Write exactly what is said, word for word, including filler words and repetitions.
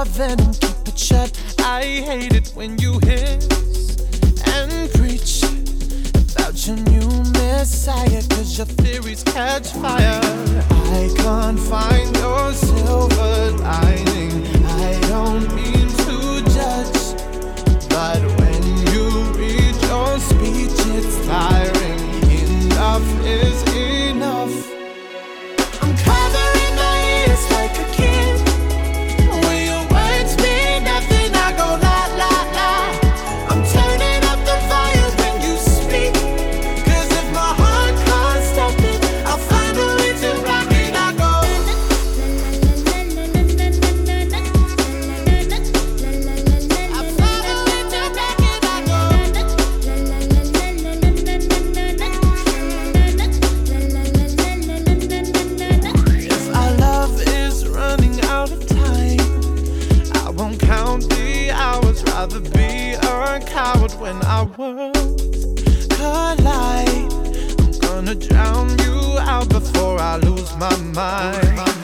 venom, keep it shut. I hate it when you hiss and preach about your new messiah, cause your theories catch fire. I can't find your silver lining. I don't mean to judge, but when you read your speech, it's tiring. Enough is enough. I'm covering my ears like a kid. When your words mean nothing, I go la la la. I'm turning up the volume when you speak, cause if my heart can't stop it, I'll find a way to rock it. I go I'll find a way to rock it. I go if our love is running out of time, I won't count the hours. Rather be a coward when our worlds collide. I'm gonna drown you out before I lose my mind.